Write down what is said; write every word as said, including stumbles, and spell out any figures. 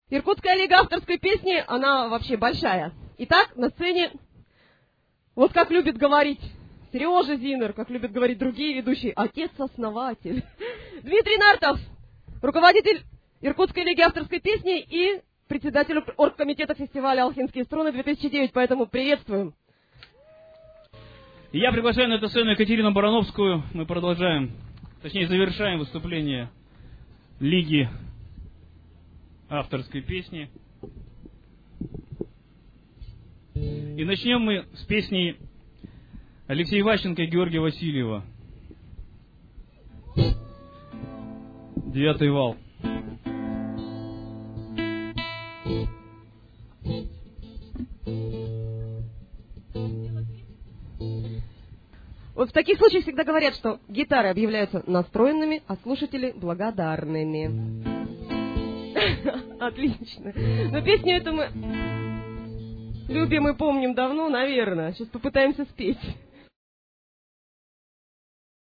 Иркутская лига авторской песни, она вообще большая. Итак, на сцене, вот как любит говорить Сережа Зинер, как любят говорить другие ведущие, отец-основатель. Дмитрий Нартов, руководитель Иркутской лиги авторской песни и председатель оргкомитета фестиваля «Алхимские струны» две тысячи девять, поэтому приветствуем. Я приглашаю на эту сцену Екатерину Барановскую. Мы продолжаем, точнее завершаем выступление Лиги авторской песни. И начнем мы с песни Алексея Иващенко и Георгия Васильева. «Девятый вал». Вот в таких случаях всегда говорят, что гитары объявляются настроенными, а слушатели благодарными. Отлично. Но песню эту мы любим и помним давно, наверное. Сейчас попытаемся спеть.